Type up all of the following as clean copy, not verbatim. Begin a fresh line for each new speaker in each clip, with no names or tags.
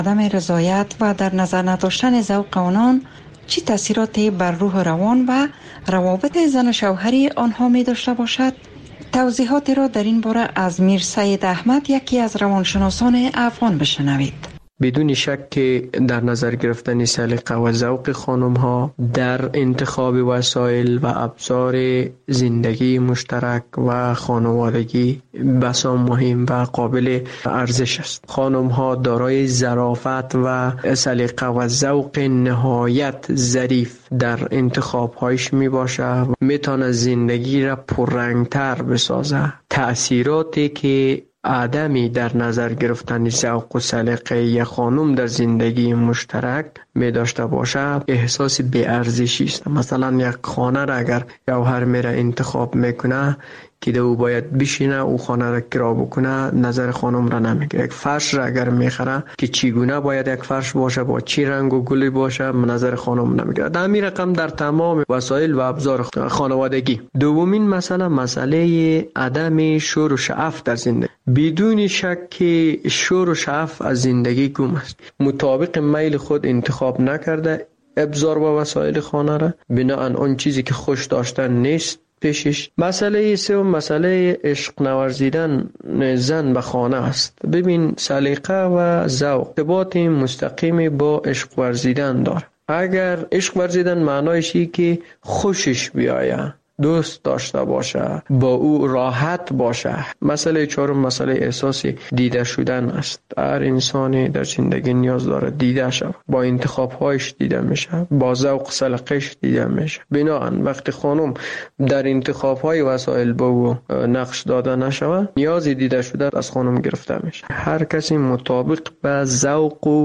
عدم رضایت و در نظر نداشتن ذوق آنان چه تأثیراتی بر روح روان و روابط زن و شوهری آنها می داشته باشد؟ توضیحاتی را در این باره از میر سید احمد، یکی از روانشناسان افغان، بشنوید.
بدون شک که در نظر گرفتن سلیقه و ذوق خانم ها در انتخاب وسایل و ابزار زندگی مشترک و خانوادگی بسا مهم و قابل ارزش است. خانم ها دارای ظرافت و سلیقه و ذوق نهایت ظریف در انتخاب هایش می باشه، می تونه زندگی را پررنگتر بسازه. تأثیراتی که عدمی در نظر گرفتن ذوق و سلیقه یک خانم در زندگی مشترک می داشته باشه احساس بی‌ارزشی است. مثلا یک خانه را اگر شوهر میره انتخاب میکنه که او باید بشینه او خانه را کرا بکنه، نظر خانم را نمیگیره. یک فرش را اگر میخره که چگونه باید یک فرش باشه، با چی رنگ و گلی باشه، نظر خانم نمیگیره. در همین رقم در تمام وسایل و ابزار خانوادگی. دومین مسئله عدم شور و شعف در زندگی. بدون شک که شور و شعف از زندگی گم است. مطابق میل خود انتخاب نکرده ابزار و وسایل خانه را، بناهن آن چیزی که خوش داشتن نیست پیشش. مسئله سوم مسئله عشق نورزیدن زن به خانه است. ببین، سلیقه و ذوق ارتباط مستقیم با عشق ورزیدن داره. اگر عشق ورزیدن معنایشی که خوشش بیایه، دوست داشته باشه، با او راحت باشه. مسئله چهارم مسئله احساس دیده شدن است. هر انسانی در زندگی نیاز داره دیده شود. با انتخاب‌هایش دیده میشه، با ذوق سلیقه‌اش دیده میشه. بنابراین وقتی خانم در انتخاب‌های وسایل با او نقش داده نشود، نیاز دیده شده از خانم گرفته میشه. هر کسی مطابق به ذوق و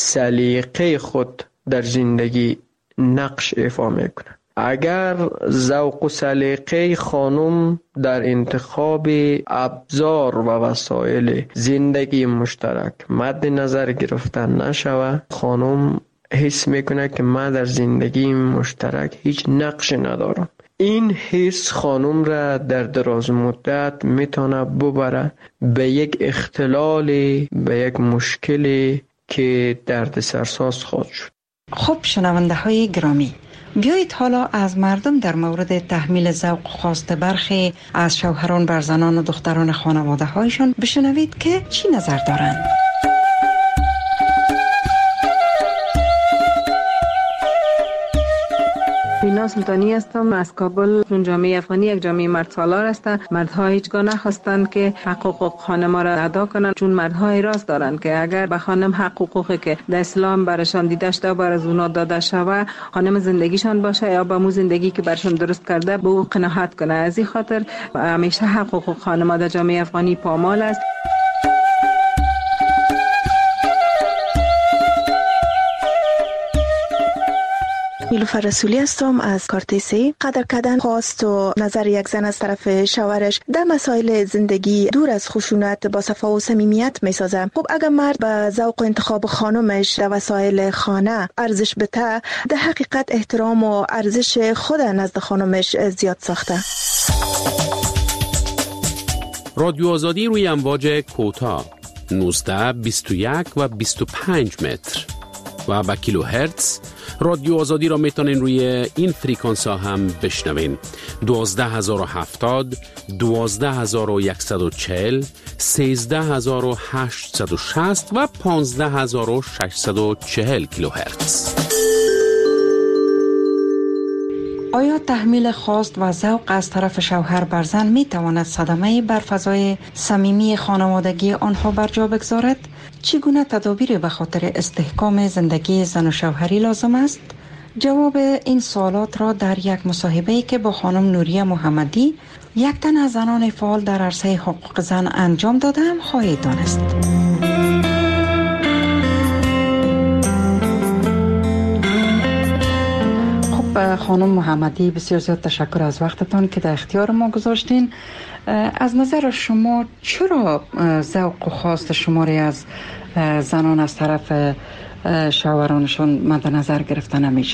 سلیقه خود در زندگی نقش ایفا میکنه. اگر ذوق و سلیقه خانم در انتخاب ابزار و وسایل زندگی مشترک مد نظر گرفتن نشود، خانم حس میکنه که من در زندگی مشترک هیچ نقش ندارم. این حس خانم را در دراز مدت میتونه ببره به یک اختلال، به یک مشکلی که دردسرساز خواهد شد.
خب شنونده های گرامی، بیایید حالا از مردم در مورد تحمیل ذوق خواست برخی از شوهران بر زنان و دختران خانواده هایشان بشنوید که چی نظر دارند.
بینا سلطانی هستم از کابل. چون جامعه افغانی یک جامعه مرد سالار است، مردها هیچگاه نخواستند که حقوق خانم را ادا کنند، چون مردها اعتراض دارند که اگر به خانم حقوقی که در اسلام برشان دیده شده بر از اونا داده شود، خانم زندگیشان باشه یا با مو زندگی که برشان درست کرده به او قناعت کنه. از این خاطر همیشه حقوق خانم در جامعه افغانی پامال است.
نیلوفر رسولی هستم از کارتیسی. قدر کردن خواست و نظر یک زن از طرف شوهرش در مسائل زندگی دور از خشونت با صفا و صمیمیت میسازه. خب اگر مرد به ذوق و انتخاب خانمش در وسایل خانه ارزش بده، در حقیقت احترام و ارزش خود نزد خانمش زیاد ساخته.
رادیو آزادی روی امواج کوتاه 19 21 و 25 متر و با کیلو هرتز. رادیو آزادی را میتونین روی این فریکانس ها هم بشنوین. 12070 12140 13860 و 15640 کیلوهرتز.
آیا تحمیل خواست و ذوق از طرف شوهر بر زن می تواند صدمه بر فضای صمیمی خانوادگی آنها بر جا بگذارد؟ چگونه تدابیر به خاطر استحکام زندگی زن و شوهری لازم است؟ جواب این سوالات را در یک مصاحبه‌ای که با خانم نوریه محمدی، یک تن از زنان فعال در عرصه حقوق زن انجام دادم خواهید دانست. خانم محمدی، بسیار زیاد تشکر از وقتتان که در اختیار ما گذاشتین. از نظر شما چرا ذوق و خواست شماری از زنان از طرف شوهرانشان مد نظر گرفته نمیشه؟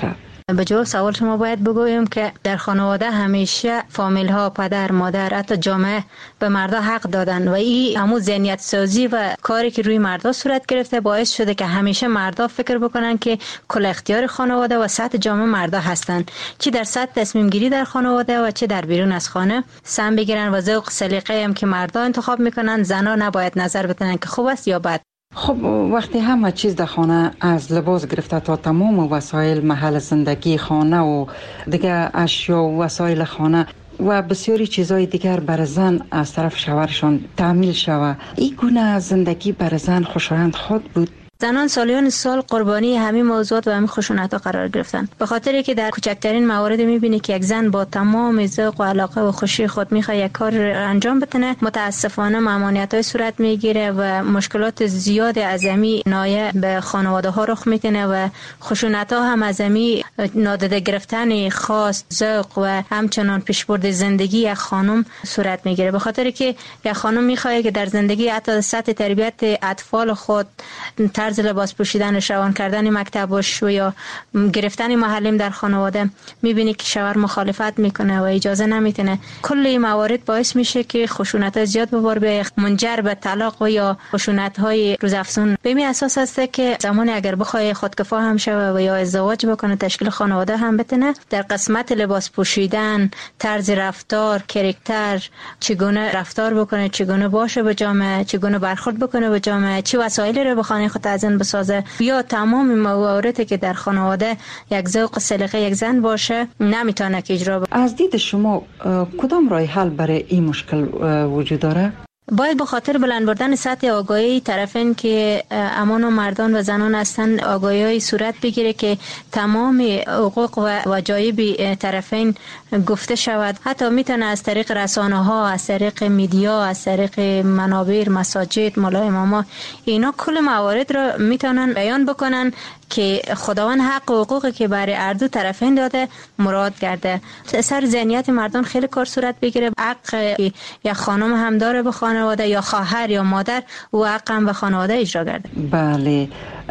به جواب سوال شما باید بگویم که در خانواده همیشه فامیل ها، پدر، مادر، حتی جامعه به مردا حق دادن و این همون ذهنیت سازی و کاری که روی مردا صورت گرفته باعث شده که همیشه مردا فکر بکنن که کل اختیار خانواده و سطح جامعه مردا هستن، چه در سطح تصمیم گیری در خانواده و چه در بیرون از خانه سهم بگیرن و ذوق سلیقه هم که مردا انتخاب میکنن زنا نباید نظر بدن که خوب است یا بد.
خب وقتی همه چیز در خانه از لباس گرفته تا تمام وسایل محل زندگی خانه و دیگه اشیا و وسایل خانه و بسیاری چیزهای دیگر بر زن از طرف شوهرشان تحمیل شود، این گونه زندگی بر زن خوشایند خود بود؟
زنان سالیان سال قربانی همین موضوعات و همین خشونت‌ها قرار گرفتن، به خاطری که در کوچکترین موارد می‌بینی که یک زن با تمام ذوق و علاقه و خوشی خود می‌خواد یک کار انجام بده، متاسفانه ممانعت‌های صورت می‌گیره و مشکلات زیاد عظیمی نایه به خانواده‌ها رخ می‌کنه و خشونت‌ها هم عظیمی نادیده گرفتن خواست، ذوق و همچنان پیشبرد زندگی یک خانم صورت می‌گیره، به خاطری که یک خانم می‌خواد که در زندگی حتی سطح تربیت اطفال خود، طرز لباس پوشیدن، روان کردن مکتبش و یا گرفتن محلم در خانواده میبینی که شوهر مخالفت میکنه و اجازه نمیتونه. کل این موارد باعث میشه که خشونت زیاد به بار بیاد، منجر به طلاق و یا خشونت های روزافزون. به این اساس است که زمانی اگر بخواد خودکفا هم شوه و یا ازدواج بکنه، تشکیل خانواده هم بتونه، در قسمت لباس پوشیدن، طرز رفتار، کاراکتر، چگونه رفتار بکنه، چگونه باشه به جامعه، چگونه برخورد بکنه به جامعه، چه وسایلی رو به خانه خود ازن بسازه، یا تمام مواردی که در خانواده یک ذوق سلیقه یک زن باشه نمیتونه که اجرا بکنه.
از دید شما کدام راه حل برای این مشکل وجود داره؟
باید به خاطر بلند بردن سطح آگاهی طرفین که امان و مردان و زنان هستند آگاهی صورت بگیره که تمام حقوق و واجب طرفین گفته شود. حتی میتونه از طریق رسانه ها، از طریق میدیا، از طریق منابر، مساجد، مولای اماما، اینا کل موارد را میتونن بیان بکنن که خداوند حق و حقوقی که برای هر دو طرفین داده مراد کرده. سر ذهنیت مردان خیلی کار صورت بگیره. حق یا خانم هم داره به خانواده، یا خواهر یا مادر و حق هم به خانواده اجرا کرده.
بله،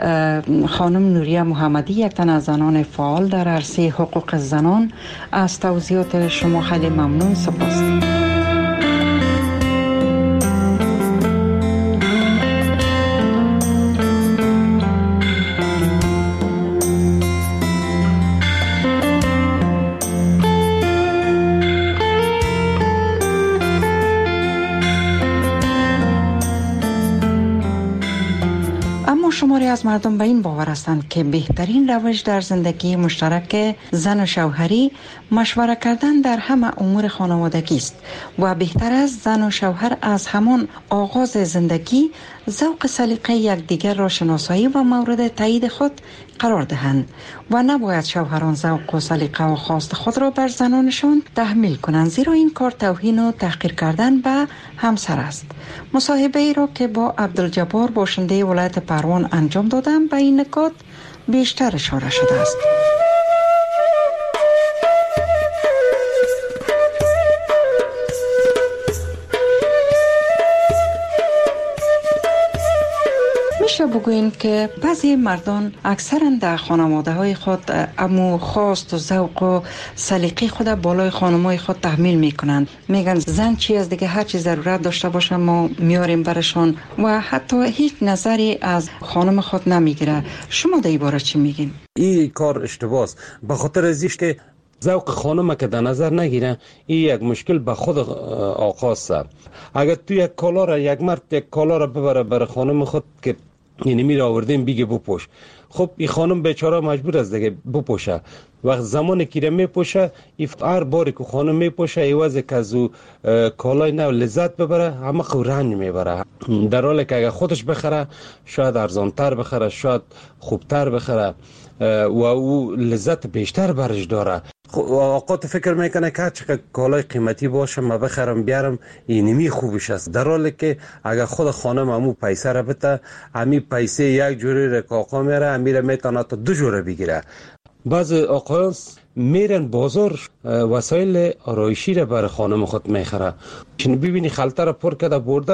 خانم نوریه محمدی یک تن از زنان فعال در عرصه حقوق زنان، از توضیحات شما خیلی ممنون، سپاس. شماری از مردم به این باور هستند که بهترین روش در زندگی مشترک زن و شوهری مشوره کردن در همه امور خانوادگی است و بهتر است زن و شوهر از همان آغاز زندگی ذوق سلیقه یکدیگر را شناسایی و مورد تایید خود قرار دهند و نباید شوهران ذوق و سلیقه و خواست خود را بر زنانشان تحمیل کنند، زیرا این کار توهین و تحقیر کردن به همسر است. مصاحبه ای را که با عبدالجبار باشنده ولایت پروان انجام دادم به این نکات بیشتر اشاره شده است. میشه بگوییم که بعضی مردان اکثرا در خانواده های خود امو خواست و ذوق و سلیقه خود بالای خانمای خود تحمیل میکنند. میگن زن چی از دیگه، هر چی ضرورت داشته باشه ما میاریم برشان و حتی هیچ نظری از خانم خود نمیگیره. شما در این باره چی میگین؟
این کار اشتباهه است، به خاطر ازیش که ذوق خانم که در نظر نگیره، این یک مشکل به خود آقاست. اگر تو یک کالا را، یک مرد یک کالا را ببره برای خانم خود که یعنی میره آوردیم بگه بپوش، خب این خانم بیچاره مجبور است دیگه بپوشه. وقت زمانی که میپوشه، هر باری که خانم میپوشه ایوازه که از او کالای نو لذت ببره، همه خو رنج میبره، در حالی که اگر خودش بخره شاید ارزانتر بخره، شاید خوبتر بخره و او لذت بیشتر برش داره. اوقات فکر میکنه که چقدر کالای قیمتی باشه ما بخرم بیارم اینمی خوبش است، در حالی که اگر خود خانم همو پیسه را بده، همی پیسه یک جوری را که آقا میره، همی را میتونه تا 2 جوره بگیره. بعض آقایان میرن بازار وسایل آرایشی را برای خانم خود میخره، چون ببینی خلطه را پر کرده برده،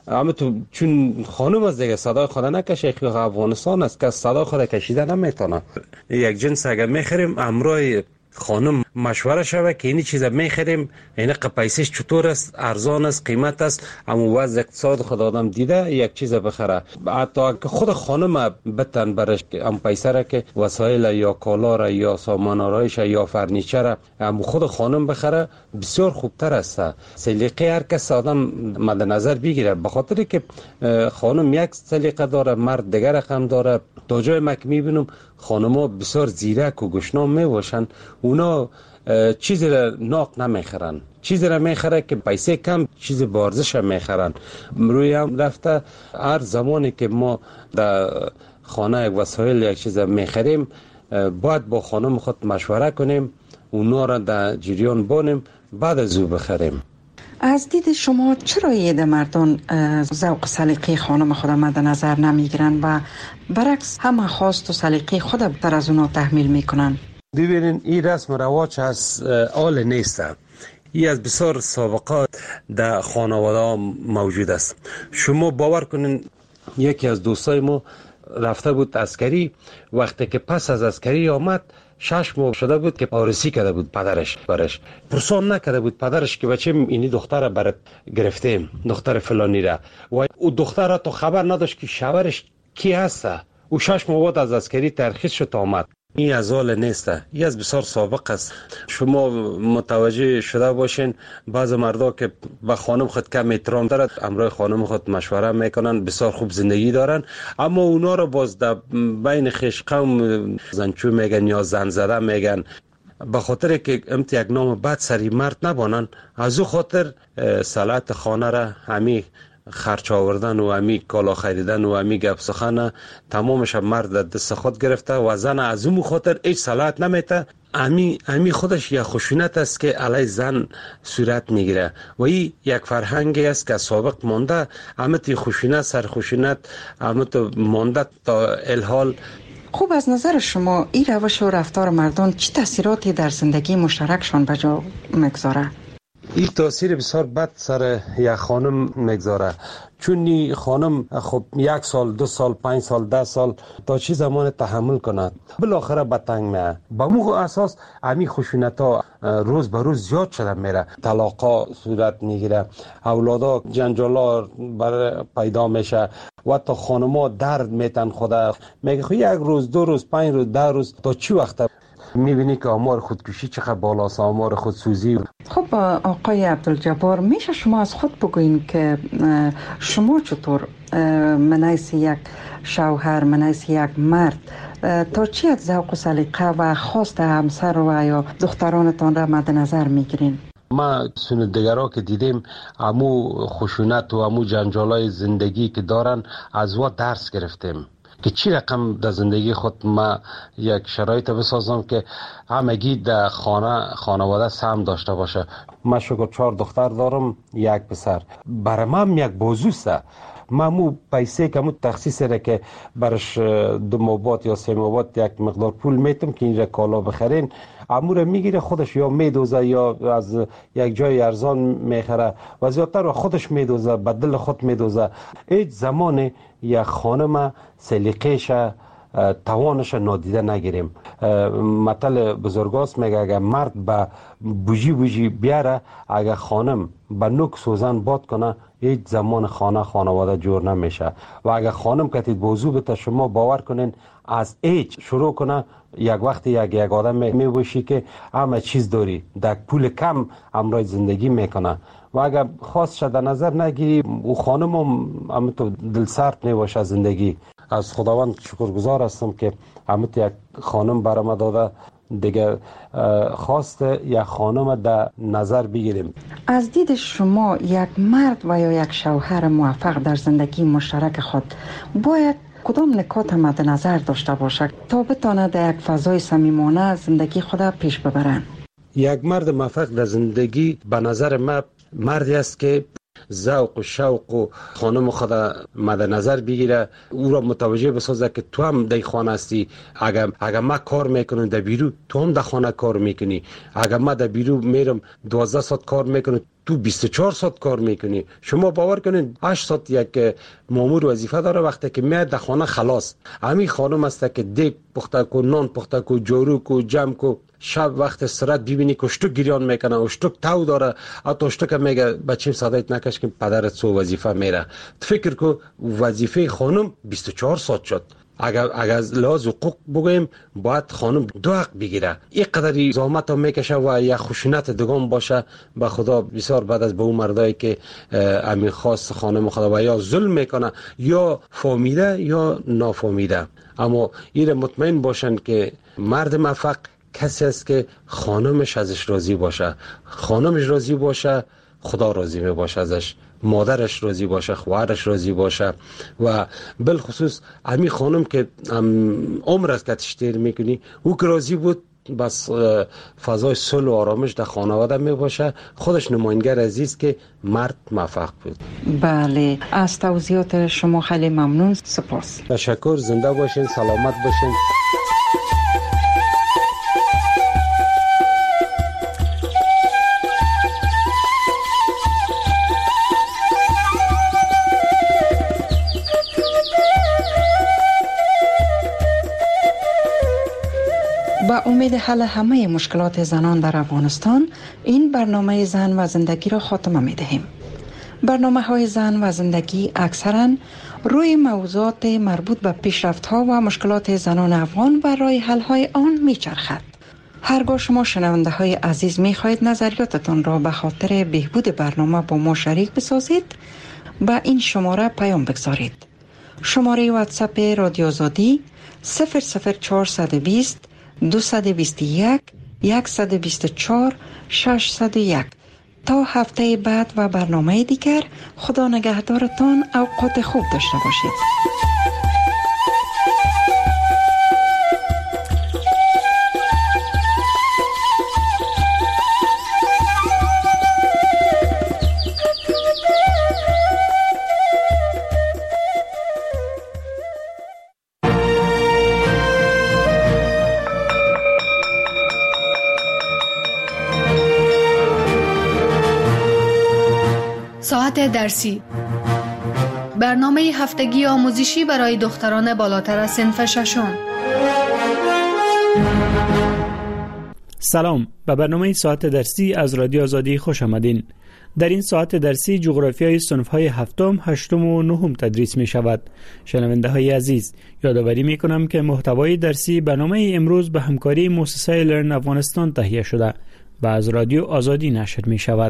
اما تو چون خانم از دیگه صدای خود نکشه، که افغانستان است که صدای خود کشیده نمیتونه. یک جنس اگر میخریم امروی خانم مشوره شوه که این چیزا میخریم، این پیسش چطور است، ارزان است، قیمت است، اما وضع اقتصاد خود آدم دیده یک چیز بخره. حتی که خود خانم بتن برش ام پیسه را که وسایل یا کالا را یا سامان آرایش یا فرنیچر را ام خود خانم بخره بسیار خوبتر است. سلیقه هر کس آدم مد نظر بگیره، به خاطر که خانم یک سلیقه داره، مرد دیگر رقم داره. تا جای ما که میبینم خانم‌ها بسیار زیرک و گشنام میباشن، اونا چیزی را ناق نمیخرن، چیزی را میخره که پیسه کم چیز بارزش میخرن. روی هم رفته هر زمانی که ما در خانه یک وسایل یک چیز میخریم باید با خانم خود مشوره کنیم، اونا را در جریان بانیم، بعد از او بخریم.
از دید شما چرا ایده مردان ذوق سلیقه خانم خود مد نظر نمیگیرن و برعکس همه خواست و سلیقه خود بر از اونا تحمیل میکنن؟
ببینین این رسم رواج از آل نیست. این از بسیار سابقات در خانواده موجود است. شما باور کنین یکی از دوستای ما رفته بود عسکری، وقتی که پس از عسکری آمد 6 ماه شده بود که آرسی کرده بود پدرش برش. پرسان نکرده بود پدرش که بچه اینی دختر برات گرفتیم، دختر فلانی را. و او دختر را تو خبر نداشت که شوهرش کی هست. او 6 ماه بعد از عسکری ترخیص شد آمد. این از حال نیست، این از بسیار سابق است. شما متوجه شده باشین بعض مردا که به خانم خود کم احترام دارد، امروی خانم خود مشوره میکنن، بسیار خوب زندگی دارن، اما اونا رو باز در بین خویش قوم زنچو میگن یا زن زده میگن. به خاطر که امت یک نام بد سری مرد نبانن، از او خاطر صلاحیت خانه را همی خرچ آوردن و همی کالا خریدن و همی گپ سخن تمامش مرد دست خود گرفته و زن از اون خاطر هیچ صلاحیت نمیته. همی خودش یک خشونت است که علی زن صورت میگیره و این یک فرهنگی است که سابق مانده. همت خشونت سر خشونت همت مانده تا الحال.
خوب، از نظر شما این روش و رفتار مردان چه تاثیراتی در زندگی مشترکشان به جا میگذاره؟
این تاثیر بسیار بد سر یک خانم میگذاره، چون خانم خب 1 سال 2 سال 5 سال 10 سال تا چی زمان تحمل کند، بالاخره به تنگ میه. با مو اساس امی خشونت ها روز به روز زیاد شده میره، طلاقا صورت میگیره، اولادا جنجالا بر پیدا میشه و تا خانما درد میتن خدا میگه خب 1 روز 2 روز 5 روز 10 روز تا چی وقت میبینی که آمار خودکشی چقدر بالاست، آمار خودسوزی.
خب آقای عبدالجبار، میشه شما از خود بگوین که شما چطور منیس یک شوهر، منیس یک مرد تا چی از ذوق و سلیقه و خواست همسر و یا دخترانتان را مد نظر میگیرین؟
ما سندگرها که دیدیم امو خشونت و امو جنجالای زندگی که دارن از و درس گرفتیم که چی رقم در زندگی خود ما یک شرایط بسازم که همگی در خانواده سهم داشته باشه. من شکر 4 دختر دارم، 1 پسر. برای من یک بازوست. من مو پیسه که مو تخصیص را که برش 2 ماه بعد یا 3 ماه بعد یک مقدار پول میتم که اینجا کالا بخرین، امور میگیره خودش یا میدوزه یا از یک جای ارزان میخره و زیادتر خودش میدوزه، به دل خود میدوزه. هیچ زمان یک خانم سلیقه‌ش توانش نادیده نگیریم. مثل بزرگاست میگه اگر مرد به بوجی بیاره، اگر خانم به نوک سوزن باد کنه، هیچ زمان خانواده جور نمیشه. و اگر خانم کتید بوزو بته، شما باور کنین از هیچ شروع کنه، یک وقتی یک آدم میبوشی که همه چیز داری، در پول کم امرای زندگی میکنه. و اگر خواست شده نظر نگیری، او خانم هم تو دل سرد نباشه زندگی. از خداوند شکرگزار هستم که همت یک خانم برام داده، دیگه خواست یک خانم در نظر بگیریم.
از دید شما یک مرد و یا یک شوهر موفق در زندگی مشترک خود باید کدام نکات مد نظر داشته باشد تا بتواند در یک فضای صمیمانه زندگی خود پیش ببرند؟
یک مرد موفق در زندگی به نظر من مردی است که ذوق و شوق و خانم خود مد نظر بگیره، او را متوجه بسازه که تو هم در خانه هستی. اگر ما کار میکنم در بیرو، تو هم در خانه کار میکنی. اگر ما در بیرو میرم 12 ساعت کار میکنم، تو 24 ساعت کار میکنی. شما باور کنین 8 ساعت یک مامور وظیفه داره، وقتی که میاد در خانه خلاص. همین خانم است که دیگ پخته کو، نان پخته کو، جارو کو، جمع کو. شب وقت استراحت ببینی که اشتک گریان میکنه، اشتک تو داره، حتی اشتک میگه بچیم صدایت نکش که پدرت سو وظیفه میره. فکر کو وظیفه خانم 24 ساعت شد. اگر از لحاظ حقوق بگویم باید خانم 2 حق بگیره. این قدری زحمت هم میکشه و یا خشونت دگان باشه. به خدا بسیار بعد از به اون مردایی که امین خواست خانم خدا و یا ظلم میکنه یا فهمیده یا نافهمیده. اما این مطمئن باشن که مرد موفق کسی است که خانمش ازش راضی باشه. خانمش راضی باشه خدا راضی می باشه ازش، مادرش راضی باشه، خواهرش راضی باشه. و بالخصوص همین خانم که عمر از که تشتیر میکنی او که راضی بود، بس فضای صلح و آرامش در خانواده می باشه. خودش نماینگر عزیز که مرد موفق بود.
بله، از توضیحات شما خیلی ممنون. سپاس.
تشکر. زنده باشین، سلامت باشین.
با امید حل همه مشکلات زنان در افغانستان، این برنامه زن و زندگی را خاتمه می دهیم. برنامه‌های زن و زندگی اکثراً روی موضوعات مربوط به پیشرفت‌ها و مشکلات زنان افغان و راه حل‌های آن می‌چرخد. هرگاه شما شنونده‌های عزیز می‌خواهید نظریاتتان را به خاطر بهبود برنامه با ما شریک بسازید، با این شماره پیام بگذارید. شماره واتساپ رادیو آزادی 00420 221 124 601. تا هفته بعد و برنامه دیگر، خدا نگهدارتان. اوقات خوب داشته باشید.
ساعت درسی، برنامه هفتگی آموزشی برای دختران بالاتر از صنف ششم.
سلام، به برنامه ساعت درسی از رادیو آزادی خوش آمدین. در این ساعت درسی جغرافیای صنف‌های هفتم، هشتم و نهم تدریس می شود. شنونده های عزیز، یادآوری می کنم که محتوای درسی برنامه امروز به همکاری مؤسسه لرن افغانستان تهیه شده و از رادیو آزادی نشر می شود.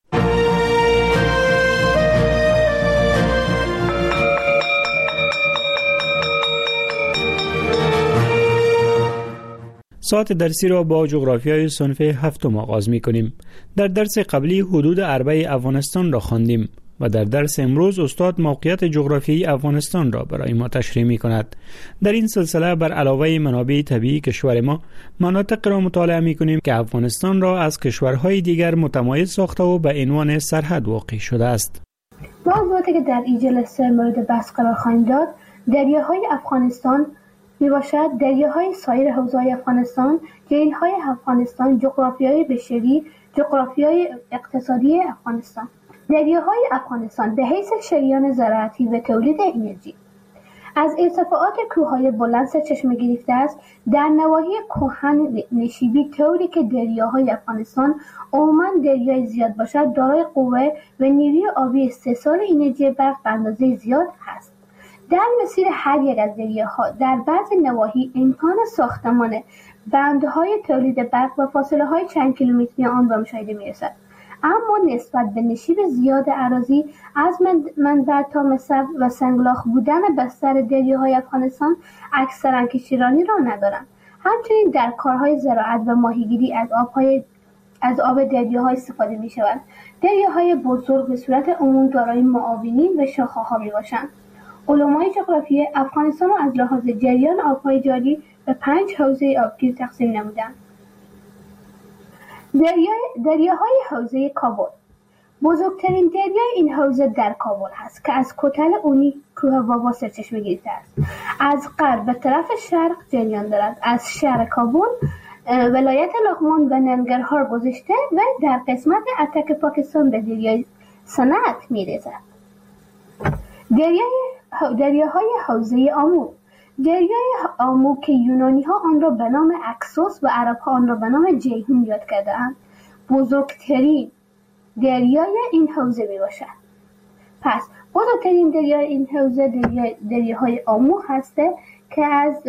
ساعت درسی را با جغرافیای صنف هفتم آغاز می کنیم. در درس قبلی حدود اربع افغانستان را خواندیم و در درس امروز استاد موقعیت جغرافیایی افغانستان را برای ما تشریح می کند. در این سلسله بر علاوه منابع طبیعی کشور ما، مناطق را مطالعه می کنیم که افغانستان را از کشورهای دیگر متمایز ساخته و به عنوان سرحد واقع شده است.
موضوعاتی که در این جلسه مورد بحث قرار خواهیم داد، دریاهای افغانستان می باشد، دریاهای سایر حوزه‌های افغانستان، جهیل‌های افغانستان، جغرافیای بشری، جغرافیای اقتصادی افغانستان. دریاهای افغانستان به حیث شریان زراعتی و تولید انرژی از ارتفاعات کوههای بلند سرچشمه گرفته است. در نواحی کهن نشیبی طوری که دریاهای افغانستان عموماً دریای زیاد باشد، دارای قوه و نیروی آبی استحصال انرژی برق به اندازه زیاد است. در مسیر هر یک از دریاها در بعضی نواحی امکان ساختمان بندهای تولید برق و فاصله های چند کیلومتری آن به مشاهده می رسد. اما نسبت به نشیب زیاد اراضی از منبع تا مصب و سنگلاخ بودن بستر دریاهای افغانستان اکثرا کشتیرانی را ندارند. همچنین در کارهای زراعت و ماهیگیری از آب دریاها استفاده می شود. دریاهای بزرگ به صورت عموم دارای معاونین و شاخه‌ها می باشند. علمای جغرافی افغانستان را از لحاظ جریان آبهای جاری به 5 حوزه آبگیر تقسیم نمودند. دریاهای حوزه کابل. بزرگترین دریای این حوزه در کابل هست که از کتل اونی کوه واوا سرچشمه گرفته است. از غرب به طرف شرق جریان دارد. از شهر کابل ولایت لغمان و ننگرهار گذشته و در قسمت اتک پاکستان به دریای سنت می‌رسد. دریاهای حوزه آمو. دریای آمو که یونانی‌ها آن را به نام اکسوس و عرب‌ها آن را به نام جیهون یاد کرده‌اند، بزرگترین دریای این حوزه میباشد. پس بزرگترین دریای این حوزه دریاهای آمو هسته که از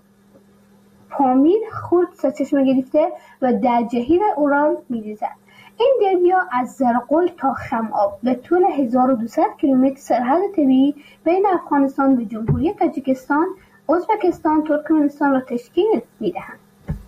پامیر خورد سرچشمه گرفته و در جهیل اورال می‌ریزد. این دریا از زرقل تا خم‌آب به طول 1200 کیلومتر سرحد طبیعی بین افغانستان و جمهوری تاجیکستان، ازبکستان، ترکمنستان را تشکیل می‌دهند.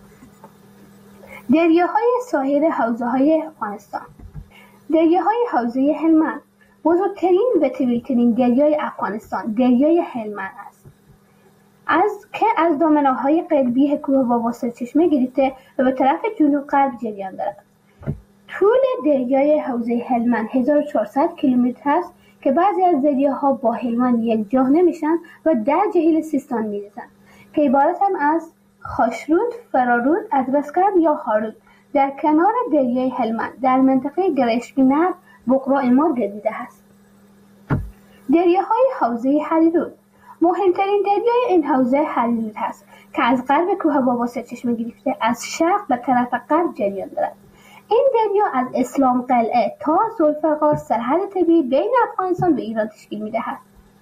دریاهای ساحل حوزه‌های افغانستان. دریاهای حوزه هلمند. بزرگترین و طویل‌ترین دریای افغانستان دریای هلمند است. از دامنه‌های قلبی کوه بابا سرچشمه گرفته و به طرف جنوب غرب جریان دارد. طول دریای حوزه هلمند 1400 کیلومتر است که بعضی از دریاها با هلمند یکجا نمیشن و در جهیل سیستان میریزند که عبارتند از خاشرود، فرارود، ادرسکرد یا هارود. در کنار دریای هلمند در منطقه گرشگینر بقرا اماد گردیده است. دریاهای حوزه هریرود. مهمترین دریای این حوزه هریرود است که از غرب کوه بابا سرچشمه گرفته از شرق به طرف غرب جریان دارد. این دریا از اسلام قلعه تا ذوالفقار سرحد طبیعی بین افغانستان و ایران تشکیل می‌دهد.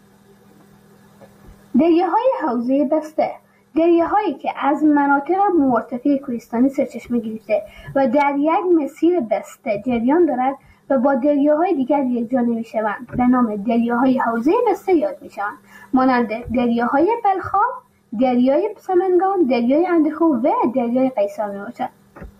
دریاهای حوزه بسته. دریاهایی که از مناطق مرتفع کوهستانی سرچشمه گرفته و در یک مسیر بسته جریان دارد و با دریاهای دیگر یکجا نمی‌شوند به نام دریاهای حوزه بسته یاد می‌شوند، مانند دریاهای بلخاب، دریای سمنگان، دریای اندخو و دریای قیصر میباشد.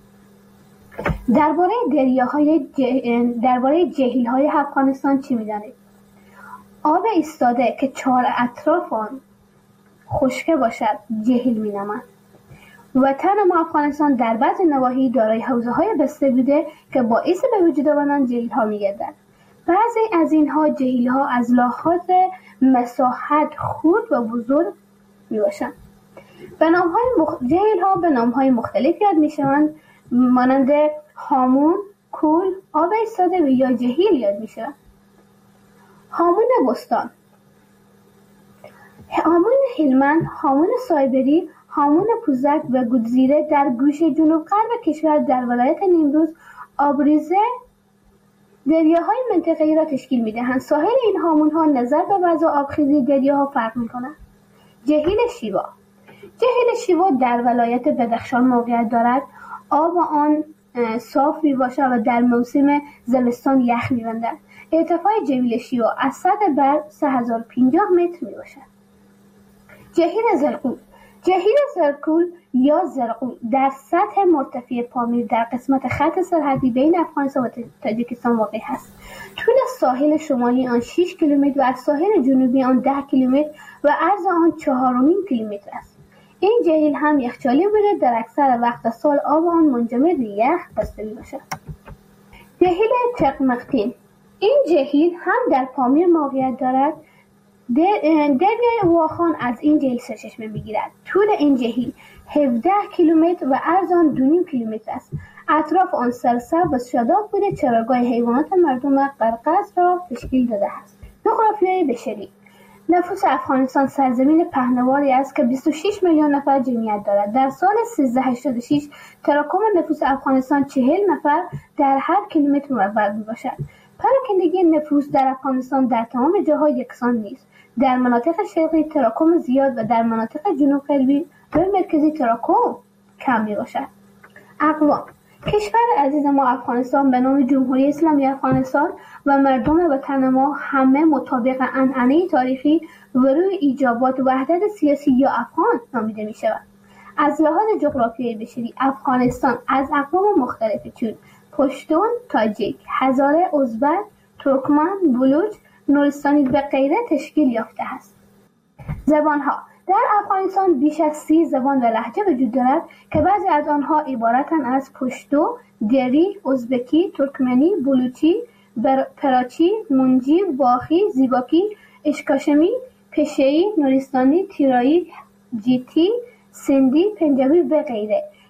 درباره جهیل‌های افغانستان چی می‌دانید؟ آب ایستاده که چهار اطراف آن خشک باشد جهیل می‌نامند. وطن ما افغانستان در بعض نواحی دارای حوزه‌های بسته بوده که باعث به وجود آمدن جهیل‌ها می‌گردد. بعضی از اینها جهیل‌ها از لحاظ مساحت خرد و بزرگ میباشند. جهیل‌ها به نام‌های مختلف یاد می‌شوند، مانند هامون، کول، آب ایستاده و یا جهیل یاد می‌شوند. هامون بستان، هامون هلمند، هامون سایبری، هامون پوزک و گودزیره در گوشه جنوب غرب کشور در ولایت نیمروز آبریزه دریاهای منطقه‌ای را تشکیل می‌دهند. ساحل این هامون‌ها نظر به وضع آبخیزی دریاها فرق می‌کند. جهیل شیوا. جهیل شیوا در ولایت بدخشان موقعیت دارد. آب آن صاف میباشد و در موسم زمستان یخ می‌بندد. ارتفاع جهیل شیوا از سطح بر 3050 متر میباشد. جهیل زرقول. جهیل زرقول یا زرقول در سطح مرتفع پامیر در قسمت خط سرحدی بین افغانستان و تاجیکستان واقع است. طول ساحل شمالی آن 6 کیلومتر و از ساحل جنوبی آن 10 کیلومتر و عرض آن 4.5 کیلومتر است. این جهیل هم یخچالی بوده، در اکثر وقت سال آب آن منجمد به یخ بسته میباشد. جهیل تقمقتین. این جهیل هم در پامیر موقعیت دارد. دریای واخان از این جهیل سرچشمه میگیرد. طول این جهیل 17 کیلومتر و عرض آن 2.5 کیلومتر است. اطراف آن سرسبز و شاداب بوده، چراگاه حیوانات مردم قرقاز را تشکیل داده است. جغرافیای بشری. نفوس افغانستان سرزمین پهناوری است که 26 میلیون نفر جمعیت دارد. در سال 1386 تراکم نفوس افغانستان 40 نفر در هر کیلومتر مربع میباشد. پراکندگی نفوس در افغانستان در تمام جاها یکسان نیست. در مناطق شرقی تراکم زیاد و در مناطق جنوب غربی و مرکزی تراکم کم میباشد. اقوام. کشور عزیز ما افغانستان به نام جمهوری اسلامی افغانستان و مردم وطن ما همه مطابق عنعنه تاریخی و روی ایجابات وحدت سیاسی یا افغان نامیده می شود. از لحاظ جغرافیایی بشری افغانستان از اقوام مختلفی چون پشتون، تاجیک، هزاره، ازبک، ترکمن، بلوچ، نورستانی و غیره تشکیل یافته است. زبانها. در افغانستان بیش از 30 زبان و لهجه وجود دارد که بعضی از آنها عبارتند از پشتو، دری، ازبکی، ترکمنی، بلوچی، پراچی، منجی، واخی، زیباکی، اشکاشمی، پشه‌ای، نورستانی، تیرایی، جیتی، سندی، پنجابی و غیره.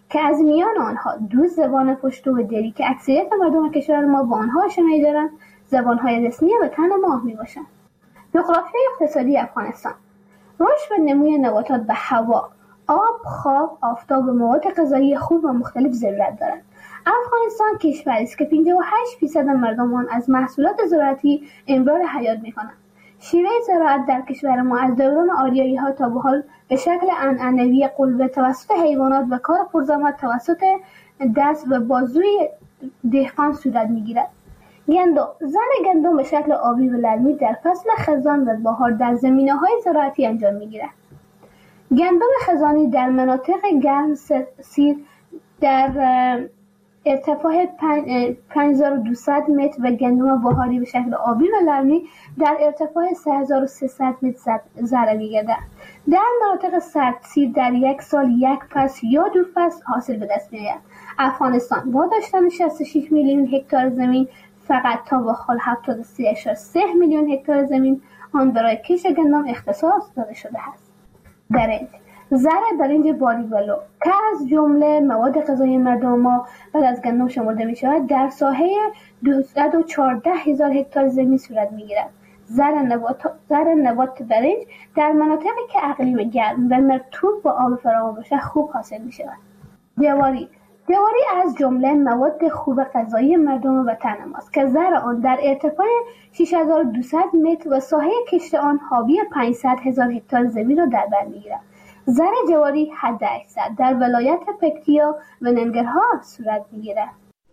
که از میان آنها دو زبان پشتو و دری که اکثریت مردم کشور ما با آنها آشنایی دارند زبانهای رسمی وطن ما میباشند. جغرافیای اقتصادی افغانستان: رشد و نموی نباتات به هوا، آب، خواب، آفتاب و مواد غذایی خوب و مختلف ضرورت دارند. افغانستان کشوری است که 58% مردم آن از محصولات زراعتی امرار حیات می‌کنند. شیوه زراعت در کشور ما از دوران آریایی‌ها تا به حال به شکل عنعنوی قلبه توسط حیوانات و کار پرزحمت توسط دست و بازوی دهقان صورت می‌گیرد. گندم: زرع گندم به شکل آبی و لرمی در فصل خزان و بهار در زمینه‌های زراعتی انجام می‌گیرد. گندم خزانی در مناطق گرم سیر در ارتفاع 5200 متر و گندم بهاری به شکل آبی و لرمی در ارتفاع 3300 متر زرع می‌گردد. در مناطق سردسیر در یک سال یک فصل یا دو فصل حاصل به دست می‌آید. افغانستان با داشتن 66 میلیون هکتار زمین فقط تا به حال 73.3 میلیون هکتار زمین آن برای کشت گندم اختصاص داده شده است. برنج: زرع برنج باریولو که از جمله مواد غذایی مردم ما بعد از گندم شمرده می شود در ساحه 214,000 هکتار زمین صورت می گیرد. زرع نبات برنج در مناطقی که اقلیم گرم و مرطوب با آب فراوان باشد خوب حاصل می شود. جواری از جمله مواد خوب غذایی مردم وطن ماست که زرع آن در ارتفاع 6200 متر و ساحه کشت آن حاوی 500,000 هکتار زمین را در بر می‌گیرد. زرع جواری حداکثر در ولایت پکتیا و ننگرهار صورت می‌گیرد.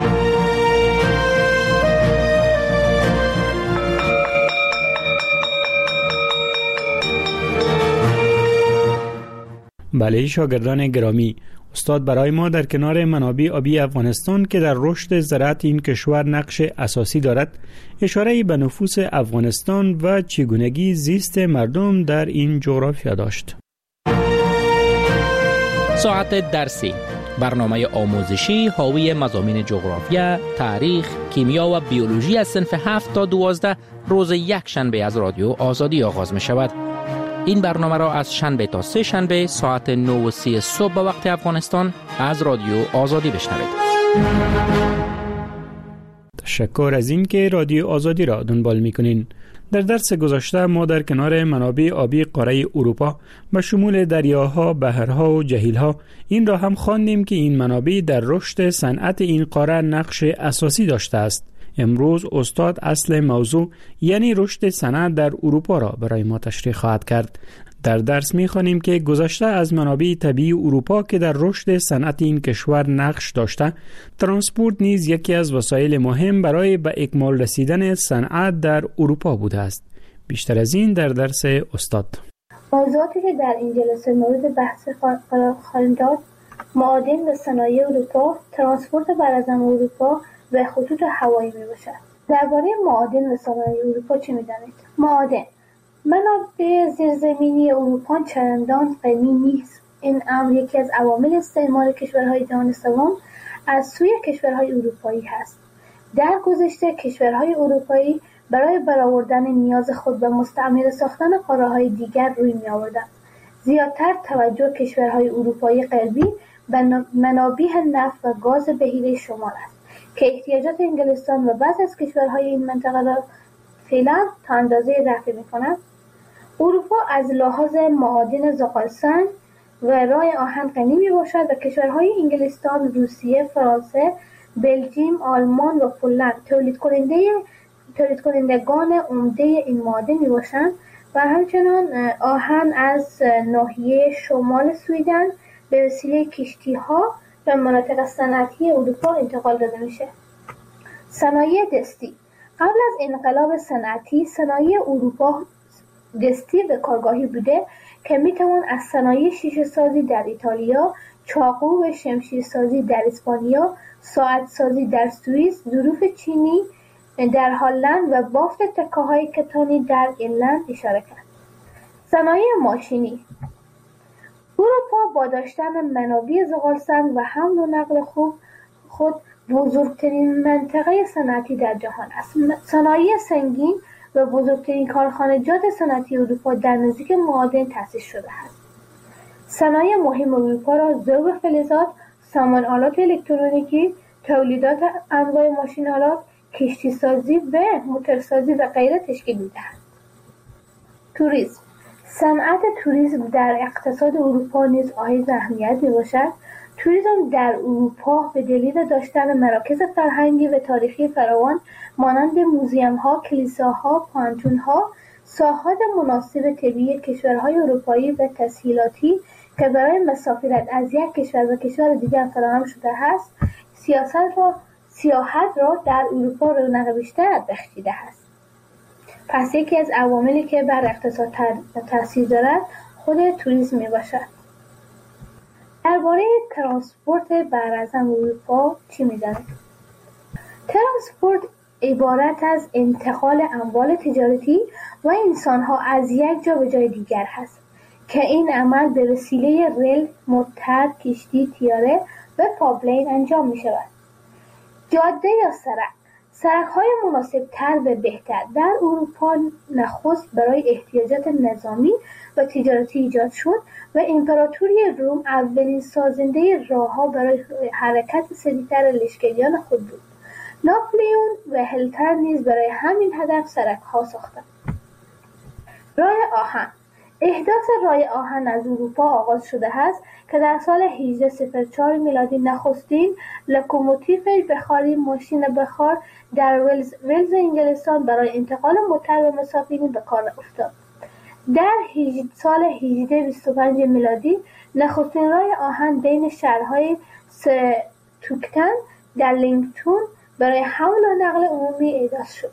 بله شاگردان گرامی، استاد برای ما در کنار منابع آبی افغانستان که در رشد زراعت این کشور نقش اساسی دارد اشاره به نفوس افغانستان و چگونگی زیست مردم در این جغرافیا داشت.
ساعت درسی، برنامه آموزشی حاوی مضامین جغرافیا، تاریخ، کیمیا و بیولوژی از صنف 7 تا 12 روز یک شنبه از رادیو آزادی آغاز می شود. این برنامه را از شنبه تا سه شنبه ساعت 9:30 صبح به وقت افغانستان از رادیو آزادی بشنوید.
تشکر از این که رادیو آزادی را دنبال می‌کنین. در درس گذشته ما در کنار منابع آبی قاره اروپا به شمول دریاها، بحرها و جهیلها این را هم خواندیم که این منابع در رشد صنعت این قاره نقش اساسی داشته است. امروز استاد اصل موضوع یعنی رشد صنعت در اروپا را برای ما تشریح خواهد کرد. در درس می‌خوانیم که گذشته از منابع طبیعی اروپا که در رشد صنعت این کشور نقش داشته، ترانسپورت نیز یکی از وسایل مهم برای به اکمال رسیدن صنعت در اروپا بوده است. بیشتر از این در درس استاد.
موضوعاتی که در این جلسه مورد بحث قرار خواهیم داد: معادن و صنایع اروپا، ترانسپورت براعظم اروپا و خطوط هوایی میباشد. درباره معادن و صنایع اروپا چه می‌دانید؟ معادن: منابع زیرزمینی اروپا چندان غنی نیست. این امر یکی از عوامل استعمار کشورهای جهان سوم از سوی کشورهای اروپایی هست. در گذشته کشورهای اروپایی برای برآوردن نیاز خود به مستعمره ساختن قاره‌های دیگر روی می‌آوردند. زیادتر توجه کشورهای اروپایی غربی به منابع نفت و گاز بحیره شمال است که احتیاجات انگلستان و بعضی از کشورهای این منطقه را فعلا تا اندازه رفع می‌کند. اروپا از لحاظ معادن زغالسنگ و رای آهن غنی میباشد و کشورهای انگلستان، روسیه، فرانسه، بلژیم، آلمان و پولند تولید کنندگان عمده این معادن میباشند و همچنان آهن از ناحیه شمال سویدن به وسیله کشتی‌ها به مناطق صنعتی اروپا انتقال داده میشه. صنایع دستی: قبل از انقلاب صنعتی صنایع اروپا دستی و کارگاهی بوده که میتوان از صنایع شیشه سازی در ایتالیا، چاقو و شمشیر سازی در اسپانیا، ساعت سازی در سوئیس، ظروف چینی در هلند و بافت تکه‌های کتانی در ایرلند اشاره کرد. صنایع ماشینی: اروپا با داشتن منابع زغالسنگ و حمل و نقل خود بزرگترین منطقه صنعتی در جهان است. صنایع سنگین و بزرگترین کارخانجات صنعتی اروپا در نزدیک معادن تأسیس شده است. صنایع مهم اروپا را ذوب فلزات، سامان آلات الکترونیکی، تولیدات انواع ماشین آلات، کشتی سازی و موتورسازی و غیره تشکیل می‌دهد. توریسم. صنعت توریسم در اقتصاد اروپا نیز حائز اهمیت می‌باشد. توریسم در اروپا به دلیل داشتن مراکز فرهنگی و تاریخی فراوان مانند موزیم‌ها، کلیساها، پانتون‌ها، ساحات مناسب طبیعی کشورهای اروپایی و تسهیلاتی که برای مسافرت از یک کشور به کشور دیگر فراهم شده است، سیاحت را در اروپا رونق بیشتر بخشیده است. پس یکی از عواملی که بر اقتصاد تاثیر دارد خود توریسم میباشد. درباره ترانسپورت براعظم اروپا چی می‌دانید؟ ترانسپورت عبارت از انتقال اموال تجارتی و انسان‌ها از یک جا به جای دیگر است که این عمل به وسیله ریل، موتور، کشتی، طیاره و پایپلاین انجام می‌شود. جاده یا سرک‌های مناسب‌تر و بهتر در اروپا نخست برای احتیاجات نظامی و تجارتی ایجاد شد و امپراتوری روم اولین سازنده راه‌ها برای حرکت سریعتر لشکریان خود بود. ناپلیون و هیتلر نیز برای همین هدف سرک‌ها ساختند. راه آهن. احداث راه آهن از اروپا آغاز شده است که در سال 1804 میلادی نخستین لوکوموتیو بخاری ماشین بخار در ولز انگلستان برای انتقال موتر و مسافرین به کار افتاد. در سال 1825 میلادی نخستین راه آهن بین شهرهای ستوکتن در لینکتون برای حمل و نقل عمومی احداث شد.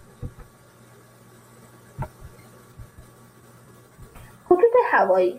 خطوط هوایی.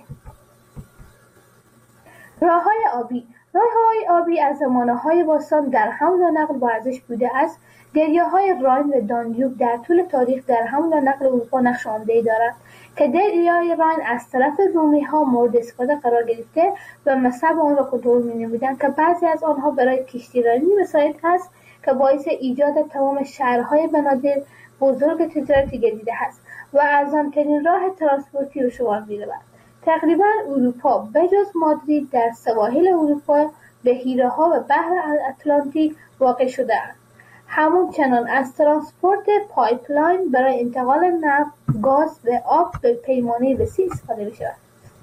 راه‌های آبی از زمانه‌های باستان در حمل و نقل با ارزش بوده است. دریاهای راین و دانیوب در طول تاریخ در حمل و نقل اروپا نقش عمده‌ای دارد که دریای راین از طرف رومی‌ها مورد استفاده قرار گرفته و مصب آن را کنترل می‌نمودند که بعضی از آنها برای کشتیرانی مساعد است که باعث ایجاد تمام شهرهای بنادر بزرگ تجارتی گردیده است و ارزان‌ترین راه ترانسپورتی به شمار می‌رود. تقریباً اروپا بجز مادرید در سواحل اروپا به حیره‌ها و بحر اتلانتیک واقع شده است. همچنان از ترانسپورت پایپلاین برای انتقال نفت، گاز و آب به پیمانه وسیع استفاده می‌شود.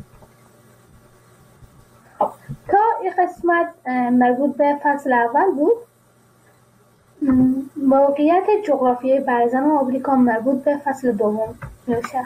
تا این قسمت مربوط به فصل اول بود. موقعیت جغرافیایی برزن آمریکا مربوط به فصل دوم میشه.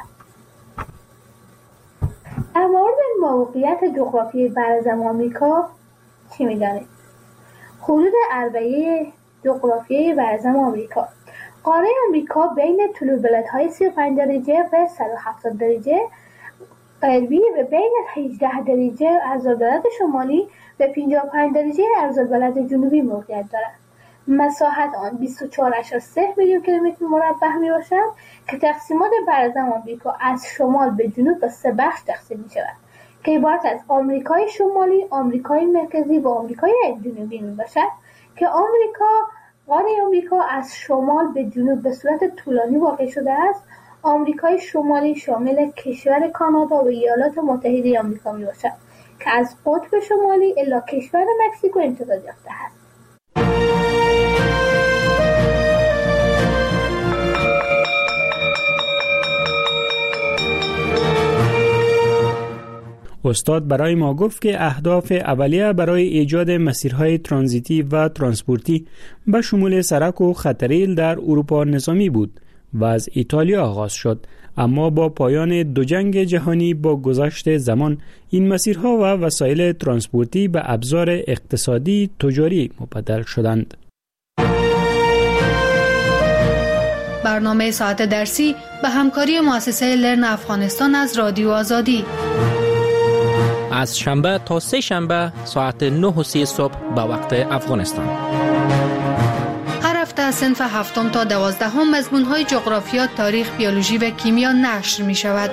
در مورد موقعیت جغرافیایی برزن آمریکا چی میدانید؟ حدود عربه جغرافیایی برزن آمریکا. قاره آمریکا بین طول بلندهای 35 درجه و 170 درجه غربی و بین 18 درجه عرض‌البلد شمالی و 55 درجه عرض‌البلد جنوبی موقعیت دارد. مساحت آن 24.3 میلیون کیلومتر مربع می باشد که تقسیمات برزن آمریکا از شمال به جنوب به 3 بخش تقسیم می شود که عبارت از آمریکای شمالی، آمریکای مرکزی و آمریکای جنوبی می باشد که قاره آمریکا از شمال به جنوب به صورت طولانی واقع شده است. آمریکای شمالی شامل کشور کانادا و ایالات متحده آمریکا می باشد که از قطب شمالی الی کشور مکزیکو امتداد یافته است.
استاد برای ما گفت که اهداف اولیه برای ایجاد مسیرهای ترانزیتی و ترانسپورتی به شمول سرک و خطریل در اروپا نظامی بود و از ایتالیا آغاز شد، اما با پایان دو جنگ جهانی با گذشت زمان این مسیرها و وسایل ترانسپورتی به ابزار اقتصادی تجاری مبدل شدند.
برنامه ساعت درسی به همکاری مؤسسه لرن افغانستان از رادیو آزادی
از شنبه تا سه شنبه ساعت 9:30 صبح به وقت افغانستان.
هر هفته از صنف 7 تا 12 مضمون‌های جغرافیا، تاریخ، بیولوژی و کیمیا نشر می شود.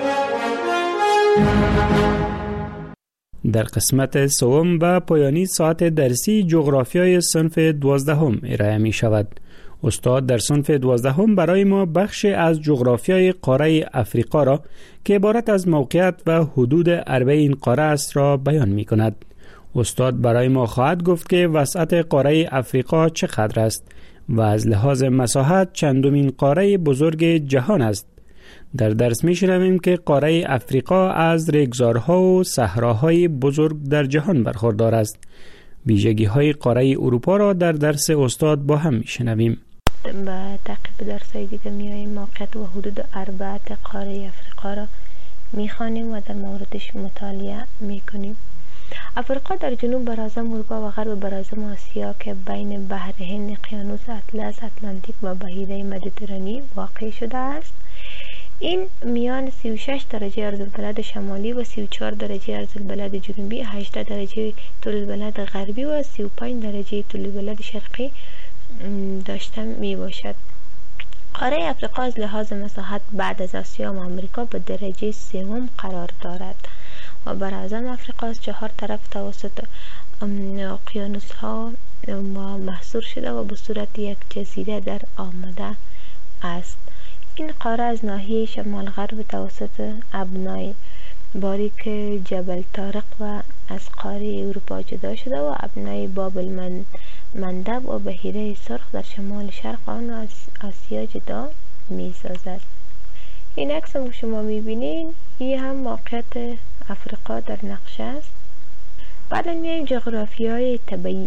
در قسمت سوم و پایانی ساعت درسی جغرافیای صنف 12 ارائه می شود. استاد در صنف 12 برای ما بخش از جغرافیای قاره افریقا را که عبارت از موقعیت و حدود عربه این قاره است را بیان می کند. استاد برای ما خواهد گفت که وسعت قاره افریقا چقدر است و از لحاظ مساحت چندمین قاره بزرگ جهان است. در درس می‌شنویم که قاره افریقا از ریگزارها و صحراهای بزرگ در جهان برخوردار است. ویژگی‌های قاره اروپا را در درس استاد با هم می‌شنویم.
با تعقیب درس‌های دیگه میایم موقعیت و حدود 4 قاره افریقا را می‌خوانیم و در موردش مطالعه می‌کنیم. افریقا در جنوب براعظم اروپا و غرب براعظم آسیا که بین بحر هند، اقیانوس اطلس، اتلانتیک و بحیره مدیترانی واقع شده است. این میان 36 درجه عرض‌البلد شمالی و 34 درجه عرض‌البلد جنوبی، 18 درجه طول البلد غربی و 35 درجه طول البلد شرقی داشته می باشد. قاره افریقا از لحاظ مساحت بعد از آسیا و آمریکا به درجه 3 قرار دارد و براعظم افریقا از 4 طرف توسط اقیانوس ها محصور شده و به صورت یک جزیره در آمده است. این قاره از ناحیه شمال غرب توسط ابنای باریک جبل طارق و از قاره اروپا جدا شده و ابنای بابل مندب و بحیره سرخ در شمال شرق آن از آسیا جدا می سازد. این عکس هم شما می بینین، این هم موقعیت افریقا در نقشه است. بعد میایم جغرافیای طبیعی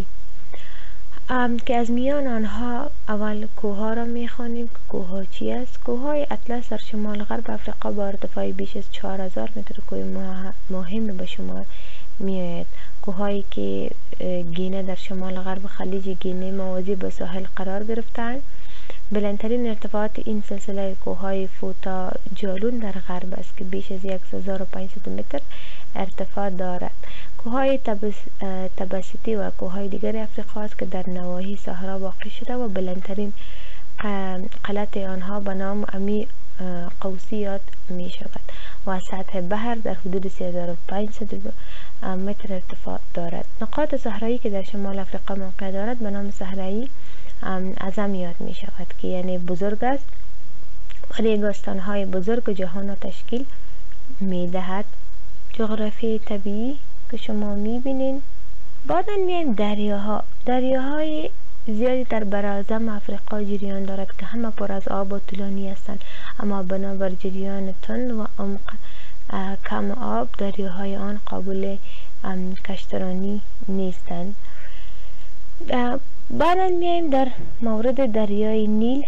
که از میان آنها اول کوه را میخوانیم که کوه ها چی است. کوه های اطلس در شمال غرب افریقا با ارتفاع بیش از 4000 متر کوه مهم به شمار میآید. کوه هایی که گینه در شمال غرب خلیج گینه موازی به ساحل قرار گرفتند. بلندترین ارتفاعات این سلسله کوه های فوتا جالون در غرب است که بیش از 1500 متر ارتفاع دارد. کوههای تبسیتی و کوههای دیگر افریقا است که در نواحی صحرا واقع شده و بلندترین قلعت آنها به نام امی قوسی یاد می شود و سطح بحر در حدود 3500 متر ارتفاع دارد. نقاط صحرایی که در شمال افریقا موقع دارد به نام صحرایی اعظم یاد می شود که یعنی بزرگ است و ریگستان های بزرگ جهان را تشکیل می دهد. جغرافی طبیعی که شما می بینین. بعدا میایم دریاهای زیادی در براعظم افریقا جریان دارد که همه پر از آب و طولانی هستند، اما بنابر جریان تند و عمق کم آب دریاهای آن قابل کشترانی نیستند. بعدا میایم در مورد دریای نیل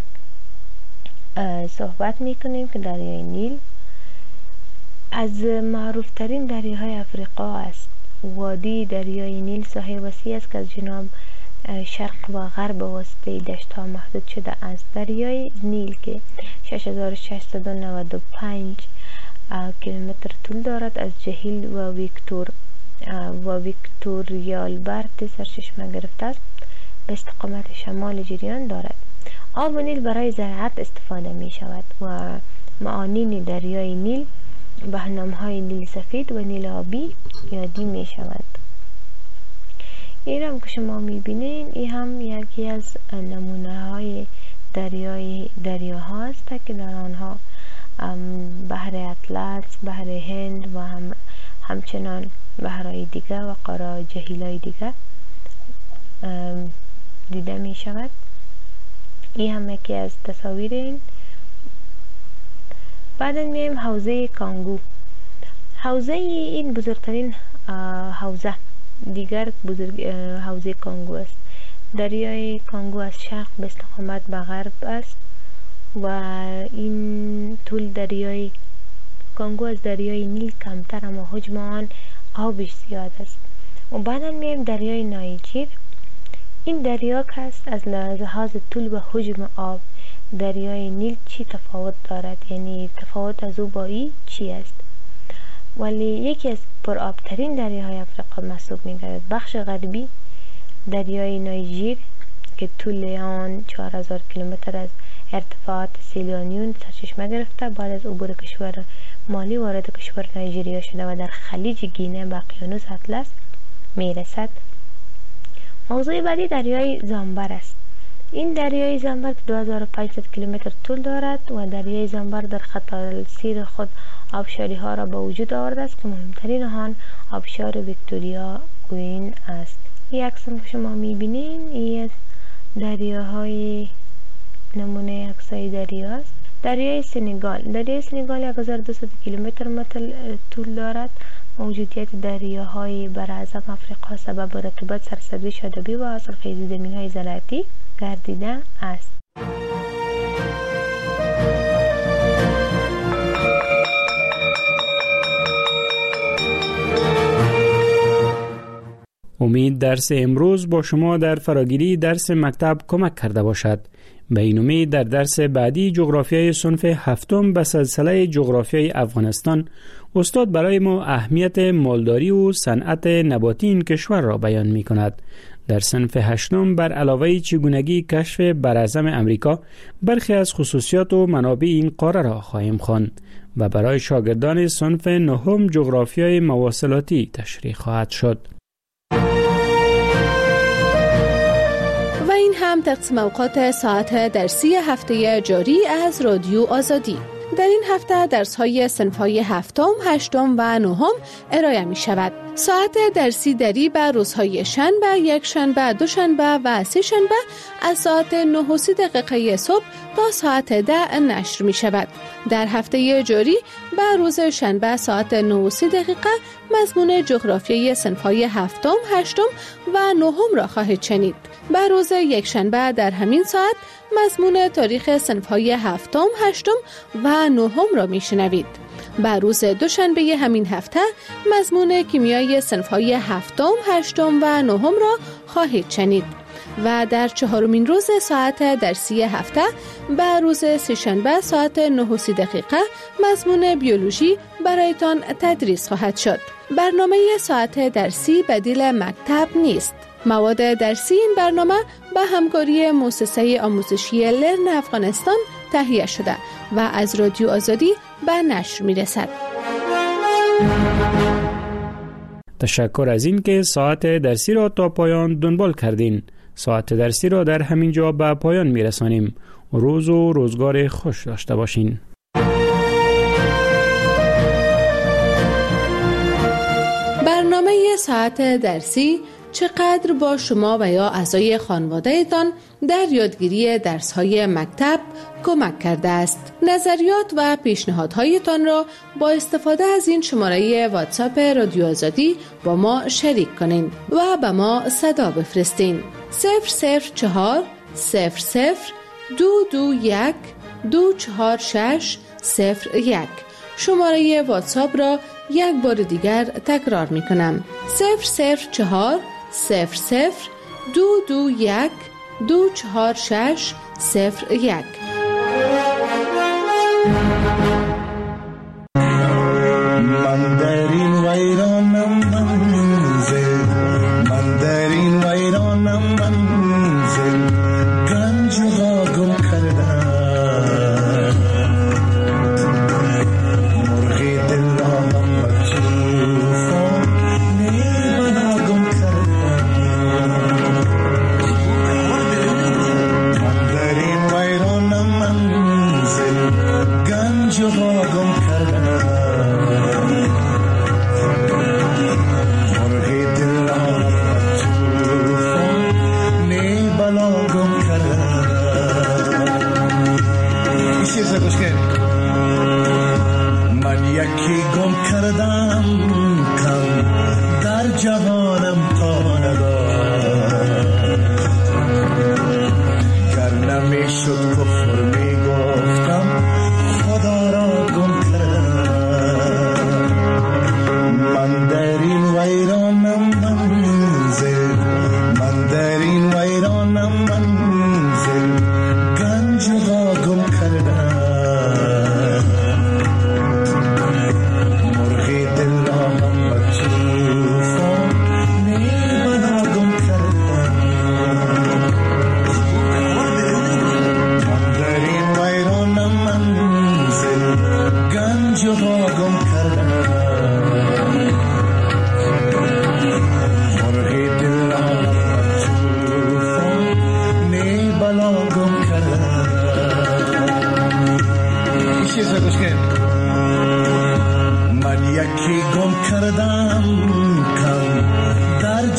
صحبت میکنیم که دریای نیل از معروف ترین دریاهای افریقا است. وادی دریای نیل ساحه وسیع است که از جنوب شرق و غرب واسطه دشت ها محدود شده است. دریای نیل که 6695 کیلومتر طول دارد از جهیل و ویکتوریالبرت سرچشمه گرفته است به استقامت شمال جریان دارد. آب نیل برای زراعت استفاده می شود و معانین دریای نیل به نام‌های نیل سفید و نیل آبی یادی می شود. این هم که شما می بینین این هم یکی از نمونه های دریاها است که در آنها بحر اطلس، بحر هند و همچنان بحرهای دیگر و قاره جهیل‌های دیگر دیده می شود. این هم یکی از تصاویر این. بعدا میایم حوزه کانگو. حوزه این بزرگترین حوزه دیگر حوزه کانگو است. دریای کانگو از شرق به استقامت به غرب است و این طول دریای کانگو از دریای نیل کمتر اما حجم آن آبش زیاد است. و بعدا میایم دریای نایجیر. این دریا که است از لحاظ طول و حجم آب دریای نیل چی تفاوت دارد، یعنی تفاوت از او با این چی است؟ ولی یکی از پرآبترین دریاهای افریقا محسوب می‌گردد. بخش غربی دریای نایجیر که طول آن 4000 کیلومتر از ارتفاعات سیلیانیون سرچشمه گرفته بعد از عبور کشور مالی وارد کشور نایجریا شده و در خلیج گینه به اقیانوس اطلس میرسد. موضوع بعدی دریای زامبر است. این دریای زامبر 2500 کیلومتر طول دارد و دریای زامبر در خط السیر خود آبشاری ها را به وجود آورده است که مهمترین آن آبشار ویکتوریا اوین است. این عکس که شما میبینین این از دریاهای نمونه عکسای دریا است. دریای سنگال 1200 کیلومتر طول دارد. موجودیت دریاهای براعظم افریقا سبب رطوبت، سرسبزی، شادابی و حاصلخیزی زمین‌های زراعتی گردیده است.
امید درس امروز با شما در فراگیری درس مکتب کمک کرده باشد. به این امید در درس بعدی جغرافیای صنف هفتم به سلسله جغرافیای افغانستان استاد برای ما اهمیت مالداری و صنعت نباتی این کشور را بیان می کند. در صنف هشتم بر علاوه چگونگی کشف براعظم امریکا برخی از خصوصیات و منابع این قاره را خواهیم خواند و برای شاگردان صنف نهم جغرافیای مواصلاتی تشریح خواهد شد.
و این هم تقسیم اوقات ساعت درسی هفته جاری از رادیو آزادی. در این هفته درس‌های صنف‌های هفتم، هشتم و نهم ارائه می‌شود. ساعت درسی دری به روزهای شنبه، یک شنبه، دوشنبه و سه شنبه از ساعت 9:30 صبح تا ساعت 10 نشر می‌شود. در هفته جاری به روز شنبه ساعت 9:30 مضمون جغرافیای صنف‌های هفتم، هشتم و نهم را خواهید شنید. به روز یک شنبه در همین ساعت مضمون تاریخ صنف‌های هفتم، هشتم و نهم را میشنوید. به روز دوشنبه همین هفته مضمون کیمیای صنف‌های هفتم، هشتم و نهم را خواهید شنید. و در چهارمین روز ساعت درسی هفته به روز سه‌شنبه ساعت 9:30 مضمون بیولوژی برایتان تدریس خواهد شد. برنامه ساعت درسی بدیل مکتب نیست. مواد درسی این برنامه به همکاری مؤسسه آموزشی لرن افغانستان تهیه شده و از رادیو آزادی به نشر می‌رسد.
تشکر از این که ساعت درسی را تا پایان دنبال کردین. ساعت درسی را در همین جا به پایان می‌رسانیم. روز و روزگار خوش داشته باشین.
برنامه ساعت درسی چقدر با شما و یا اعضای خانواده‌تان در یادگیری درس‌های مکتب کمک کرده است. نظریات و پیشنهادهایتان را با استفاده از این شماره واتساپ رادیو آزادی با ما شریک کنین و به ما صدا بفرستین. 004 00 221 246 01. شماره واتساپ را یک بار دیگر تکرار می کنم. 004 00 221 246 01.
من در این ویرانم منزل، من در این ویرانم منزل، گنج را گم کردم، مرغی دل را هم بچوفان نیبنا گم کردم. من در این ویرانم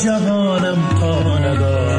جهانم تا ندارد